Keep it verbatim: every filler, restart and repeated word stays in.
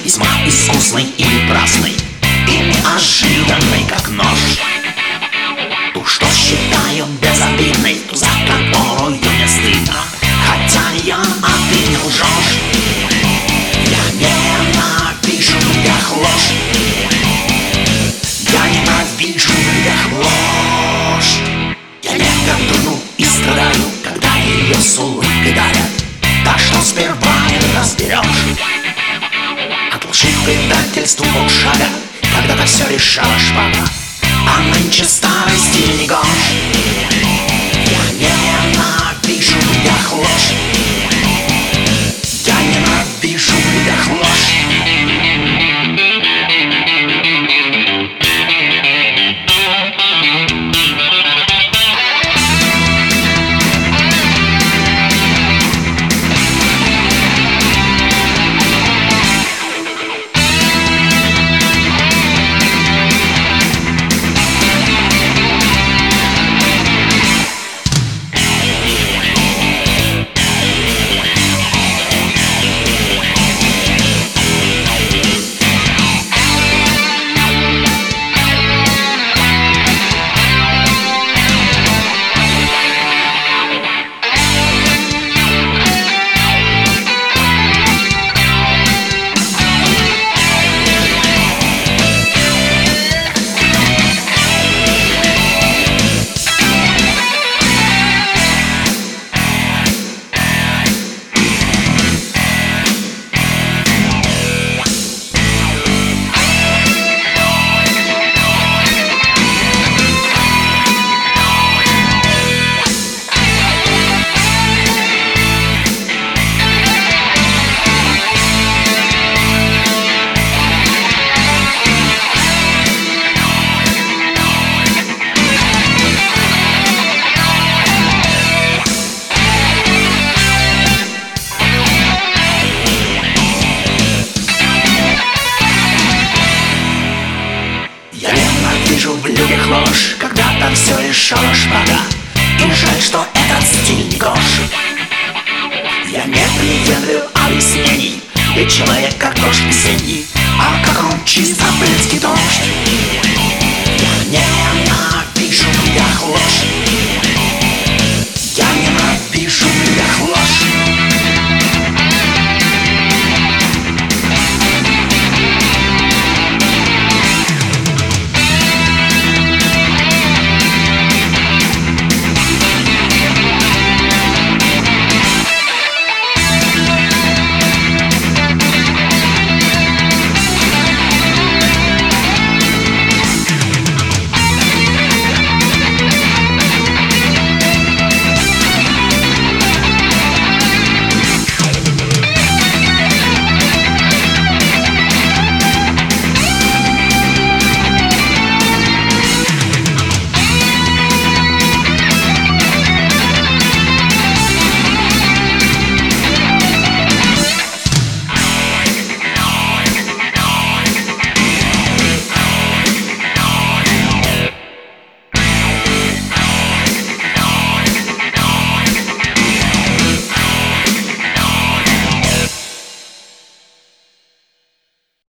Весьма искусный или праздный, и неожиданный, как нож. Ту, что считаю безобидной, ту, за которую не стыдно, хотя я, а ты не лжешь. Я ненавижу в людях ложь. Я ненавижу в людях ложь. Я негодую и страдаю, когда ее с улыбкой дарят. Так что сперва не разберешь. От лжи к предательству полшага, когда-то все решала шпага, а нынче старости не гожь.